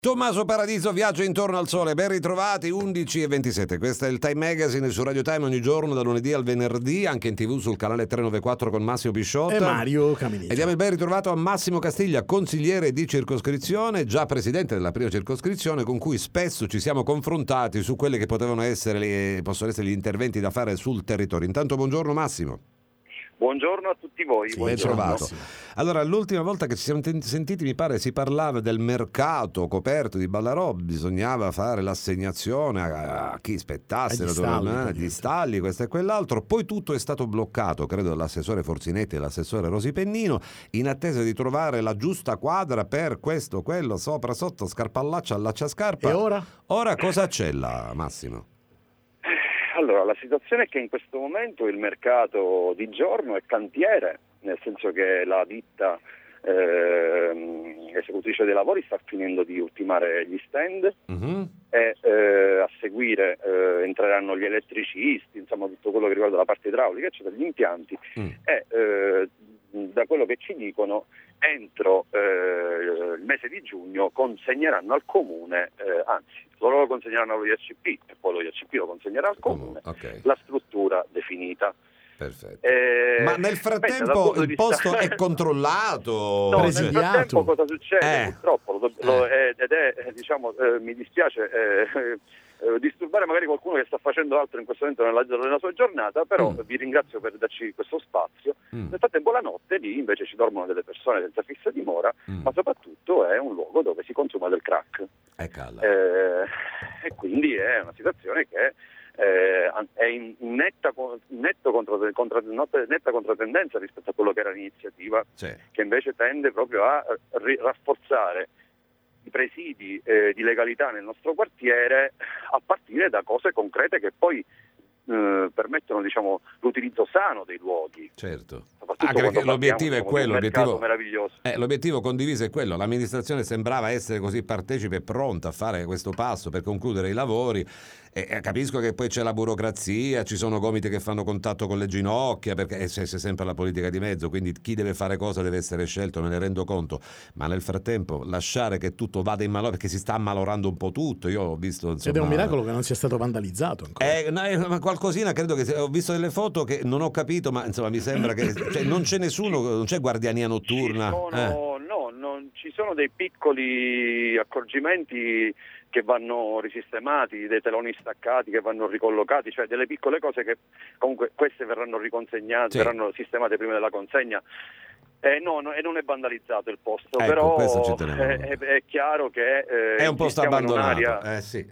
Tommaso Paradiso viaggia intorno al sole, ben ritrovati 11:27. Questo è il Time Magazine su Radio Time ogni giorno da lunedì al venerdì, anche in TV sul canale 394 con Massimo Pisciotta e Mario Caminito. E diamo il ben ritrovato a Massimo Castiglia, consigliere di circoscrizione, già presidente della prima circoscrizione, con cui spesso ci siamo confrontati su quelli che possono essere gli interventi da fare sul territorio. Intanto buongiorno Massimo. Buongiorno a tutti voi. Ben trovato. Allora, l'ultima volta che ci siamo sentiti mi pare si parlava del mercato coperto di Ballarò, bisognava fare l'assegnazione a chi spettasse di stalli, questo e quell'altro, poi tutto è stato bloccato, credo dall'assessore Forzinetti e l'assessore Rosi Pennino, in attesa di trovare la giusta quadra per questo, quello, sopra, sotto, scarpallaccia, allaccia scarpa. E ora? Ora cosa c'è là, Massimo? Allora, la situazione è che in questo momento il mercato di giorno è cantiere, nel senso che la ditta esecutrice dei lavori sta finendo di ultimare gli stand e a seguire entreranno gli elettricisti, insomma tutto quello che riguarda la parte idraulica, eccetera, gli impianti e da quello che ci dicono entro il mese di giugno consegneranno al comune, anzi loro lo consegneranno allo IACP e poi lo IACP lo consegnerà al comune, la struttura definita. Perfetto. Ma nel frattempo il posto è controllato? No, nel frattempo cosa succede? Purtroppo mi dispiace disturbare magari qualcuno che sta facendo altro in questo momento nella sua giornata, però vi ringrazio per darci questo spazio. Nel frattempo la notte lì invece ci dormono delle persone senza fissa dimora, ma soprattutto è un luogo dove si consuma del crack. E quindi è una situazione che è in netta controtendenza rispetto a quello che era l'iniziativa, che invece tende proprio a rafforzare i presidi di legalità nel nostro quartiere a partire da cose concrete che poi permettono l'utilizzo sano dei luoghi. Certo, anche perché l'obiettivo è quello, l'obiettivo condiviso è quello. L'amministrazione sembrava essere così partecipe e pronta a fare questo passo per concludere i lavori e capisco che poi c'è la burocrazia, ci sono gomiti che fanno contatto con le ginocchia perché c'è sempre la politica di mezzo, quindi chi deve fare cosa deve essere scelto, me ne rendo conto, ma nel frattempo lasciare che tutto vada in malora, perché si sta ammalorando un po' tutto. Io ho visto ed è un miracolo che non sia stato vandalizzato ancora. Ma qualcosina credo che ho visto delle foto che non ho capito, ma insomma mi sembra che non c'è nessuno, non c'è guardiania notturna. Ci sono dei piccoli accorgimenti che vanno risistemati, dei teloni staccati che vanno ricollocati, cioè delle piccole cose che comunque queste verranno riconsegnate, verranno sistemate prima della consegna. No, e non è vandalizzato il posto, però è chiaro che è un posto abbandonato.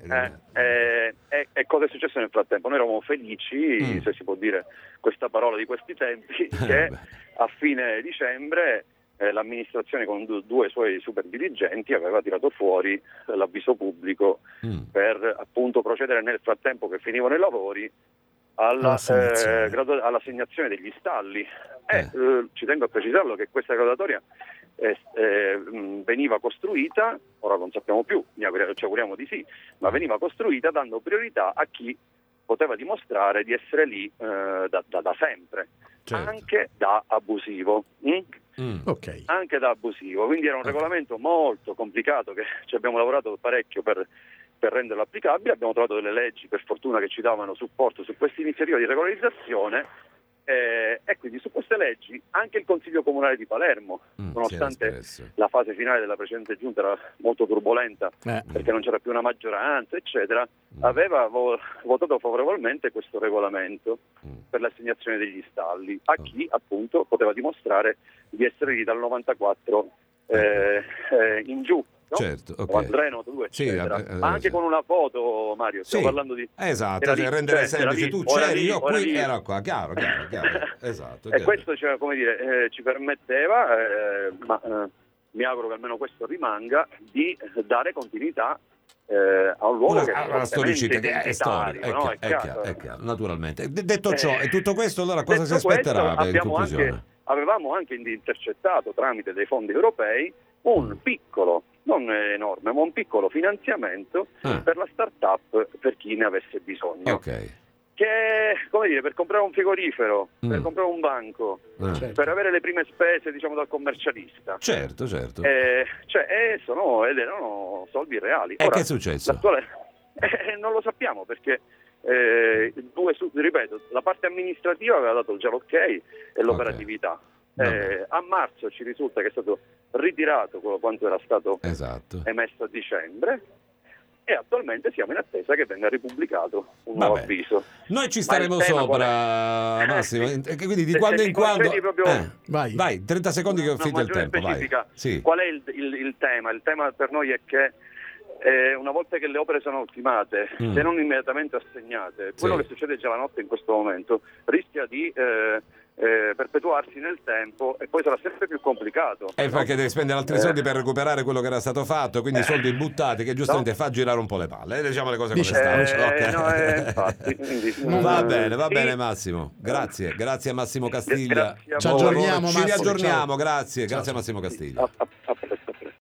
E cosa è successo nel frattempo? Noi eravamo felici, se si può dire questa parola di questi tempi, che a fine dicembre l'amministrazione con due suoi super dirigenti aveva tirato fuori l'avviso pubblico per appunto procedere nel frattempo che finivano i lavori all'assegnazione degli stalli. Ci tengo a precisarlo che questa graduatoria veniva costruita, ora non sappiamo più, ci auguriamo di sì, ma veniva costruita dando priorità a chi poteva dimostrare di essere lì da sempre, anche da abusivo. Anche da abusivo, quindi era un regolamento molto complicato che ci abbiamo lavorato parecchio per renderlo applicabile. Abbiamo trovato delle leggi, per fortuna, che ci davano supporto su questa iniziativa di regolarizzazione e quindi su queste leggi anche il Consiglio Comunale di Palermo, nonostante la fase finale della precedente giunta era molto turbolenta perché non c'era più una maggioranza eccetera, aveva votato favorevolmente questo regolamento per l'assegnazione degli stalli a chi appunto poteva dimostrare di essere lì dal 94 in giù. No? Certo, 93, 92, ma anche con una foto, Mario, stiamo parlando di... Esatto, rendere semplice, tu c'eri, io qui, era qua, chiaro. Esatto. E questo ci permetteva, ma mi auguro che almeno questo rimanga, di dare continuità a un luogo che è storicità, che è storico, no? È chiaro, naturalmente. Detto ciò, e tutto questo, allora cosa si aspetterà in conclusione? Avevamo anche intercettato tramite dei fondi europei un piccolo, non enorme, ma un piccolo finanziamento per la start-up per chi ne avesse bisogno. che, come dire, per comprare un frigorifero, per comprare un banco, per avere le prime spese, diciamo, dal commercialista. Certo. Ed erano soldi reali. E che è successo? Non lo sappiamo, perché ripeto, la parte amministrativa aveva dato già l'ok e l'operatività. A marzo ci risulta che è stato ritirato quanto era stato emesso a dicembre, e attualmente siamo in attesa che venga ripubblicato un nuovo avviso. Noi ci staremo sopra, Massimo, quindi di quando in quando... Vai, 30 secondi che ho finito il tempo. Sì. Qual è il tema? Il tema per noi è che una volta che le opere sono ultimate, se non immediatamente assegnate, quello che succede già la notte in questo momento rischia di perpetuarsi nel tempo, e poi sarà sempre più complicato. Perché devi spendere altri soldi per recuperare quello che era stato fatto, quindi soldi buttati, che giustamente fa girare un po' le palle. Diciamo le cose come stanno. Infatti, va bene Massimo. Grazie a Massimo Castiglia. Ci aggiorniamo, Ci riaggiorniamo, grazie a Massimo Castiglia.